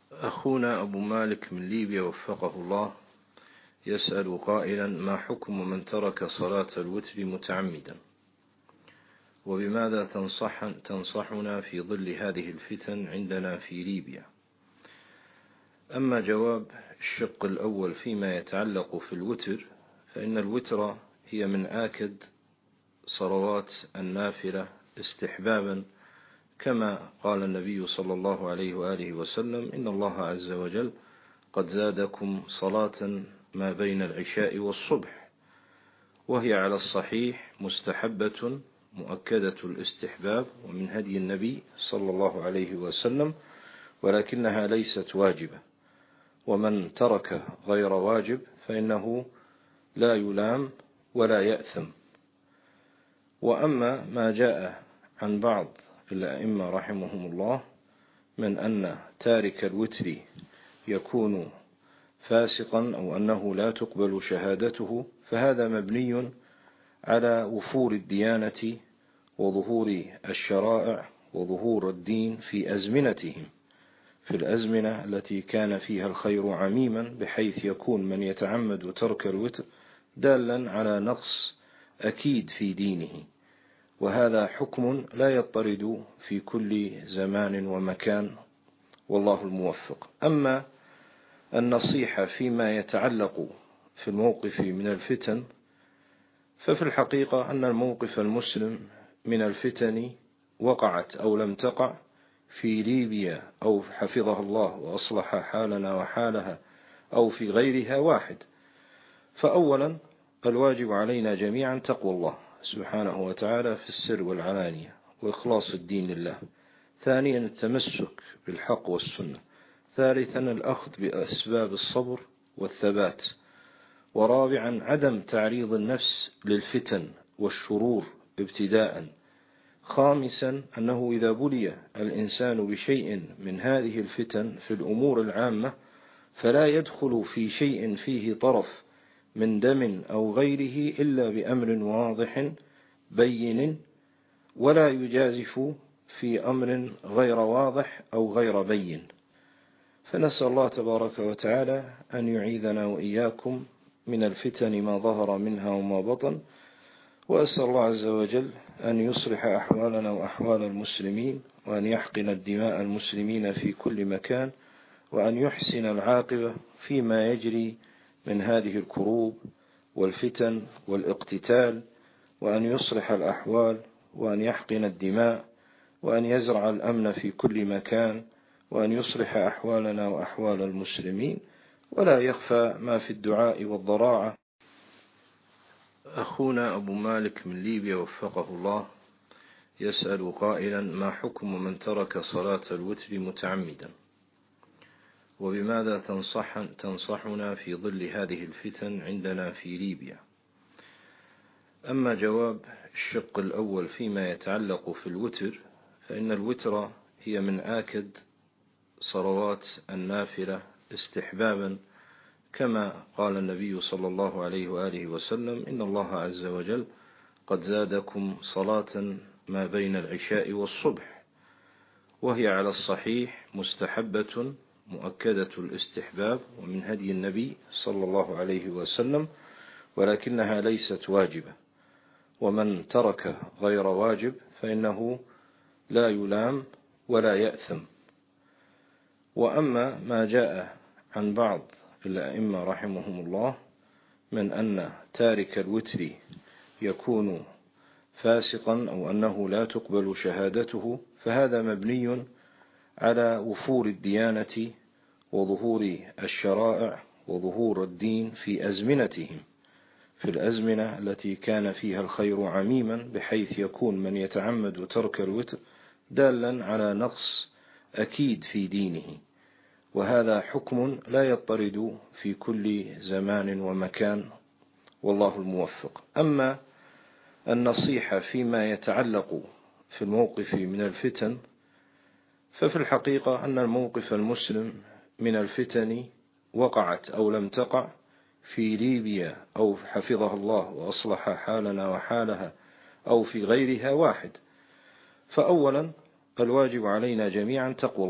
أخونا أبو مالك من ليبيا وفقه الله يسأل قائلا: ما حكم من ترك صلاة الوتر متعمدا؟ وبماذا تنصحنا في ظل هذه الفتن عندنا في ليبيا؟ أما جواب الشق الأول فيما يتعلق في الوتر، فإن الوتر هي من آكد صلوات النافلة استحبابا، كما قال النبي صلى الله عليه وآله وسلم: إن الله عز وجل قد زادكم صلاة ما بين العشاء والصبح، وهي على الصحيح مستحبة مؤكدة الاستحباب ومن هدي النبي صلى الله عليه وسلم، ولكنها ليست واجبة، ومن ترك غير واجب فإنه لا يلام ولا يأثم. وأما ما جاء عن بعض الأئمة رحمهم الله من أن تارك الوتر يكون فاسقا أو أنه لا تقبل شهادته، فهذا مبني على وفور الديانة وظهور الشرائع وظهور الدين في أزمنتهم، في الأزمنة التي كان فيها الخير عميما، بحيث يكون من يتعمد ترك الوتر دالا على نقص أكيد في دينه، وهذا حكم لا يضطرد في كل زمان ومكان، والله الموفق. أما النصيحة فيما يتعلق في الموقف من الفتن، ففي الحقيقة أن الموقف المسلم من الفتن وقعت أو لم تقع في ليبيا أو حفظها الله وأصلح حالنا وحالها أو في غيرها واحد. فأولا الواجب علينا جميعا تقوى الله سبحانه وتعالى في السر والعلانية وإخلاص الدين لله. ثانيا التمسك بالحق والسنة. ثالثا الأخذ بأسباب الصبر والثبات. ورابعا عدم تعريض النفس للفتن والشرور ابتداء. خامسا أنه إذا بلي الإنسان بشيء من هذه الفتن في الأمور العامة فلا يدخل في شيء فيه طرف من دم أو غيره إلا بأمر واضح بين، ولا يجازف في أمر غير واضح أو غير بين. فنسأل الله تبارك وتعالى أن يعيذنا وإياكم من الفتن ما ظهر منها وما بطن، وأسأل الله عز وجل أن يصلح أحوالنا وأحوال المسلمين، وأن يحقن الدماء المسلمين في كل مكان، وأن يحسن العاقبة فيما يجري من هذه الكروب والفتن والاقتتال، وأن يصلح الأحوال، وأن يحقن الدماء، وأن يزرع الأمن في كل مكان، وأن يصلح أحوالنا وأحوال المسلمين. ولا يخفى ما في الدعاء والضراعة. أخونا أبو مالك من ليبيا وفقه الله يسأل قائلا: ما حكم من ترك صلاة الوتر متعمدا؟ وبماذا تنصحنا في ظل هذه الفتن عندنا في ليبيا؟ أما جواب الشق الأول فيما يتعلق في الوتر، فإن الوتر هي من آكد صلوات النافلة استحبابا، كما قال النبي صلى الله عليه وآله وسلم: إن الله عز وجل قد زادكم صلاة ما بين العشاء والصبح، وهي على الصحيح مستحبة مؤكدة الاستحباب ومن هدي النبي صلى الله عليه وسلم، ولكنها ليست واجبة، ومن ترك غير واجب فإنه لا يلام ولا يأثم. وأما ما جاء عن بعض الأئمة رحمهم الله من أن تارك الوتر يكون فاسقا أو أنه لا تقبل شهادته، فهذا مبني على وفور الديانة وظهور الشرائع وظهور الدين في أزمنتهم، في الأزمنة التي كان فيها الخير عميما، بحيث يكون من يتعمد ترك الوتر دالا على نقص أكيد في دينه، وهذا حكم لا يضطرد في كل زمان ومكان، والله الموفق. أما النصيحة فيما يتعلق في الموقف من الفتن، ففي الحقيقة أن الموقف المسلم من الفتن وقعت أو لم تقع في ليبيا أو حفظها الله وأصلح حالنا وحالها أو في غيرها واحد. فأولا الواجب علينا جميعا تقوى الله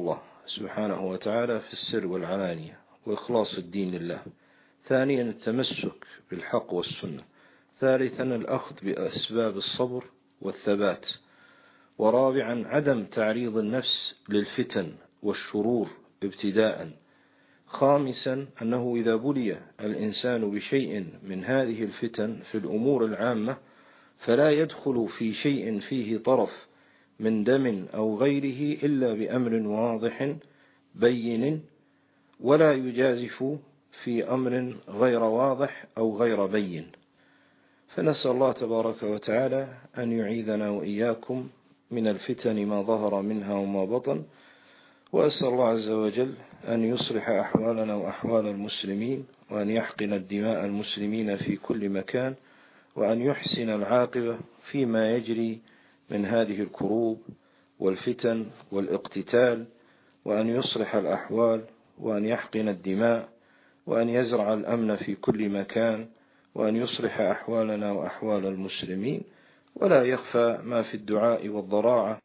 سبحانه وتعالى في السر والعلانية وإخلاص الدين لله. ثانيا التمسك بالحق والسنة. ثالثا الأخذ بأسباب الصبر والثبات. ورابعا عدم تعريض النفس للفتن والشرور ابتداء. خامسا أنه إذا بلي الإنسان بشيء من هذه الفتن في الأمور العامة فلا يدخل في شيء فيه طرف من دم أو غيره إلا بأمر واضح بين، ولا يجازف في أمر غير واضح أو غير بين. فنسأل الله تبارك وتعالى أن يعيذنا وإياكم من الفتن ما ظهر منها وما بطن، وأسأل الله عز وجل أن يصلح أحوالنا وأحوال المسلمين، وأن يحقن الدماء المسلمين في كل مكان، وأن يحسن العاقبة فيما يجري من هذه الكروب والفتن والاقتتال، وأن يصلح الأحوال، وأن يحقن الدماء، وأن يزرع الأمن في كل مكان، وأن يصلح أحوالنا وأحوال المسلمين. ولا يخفى ما في الدعاء والضراعة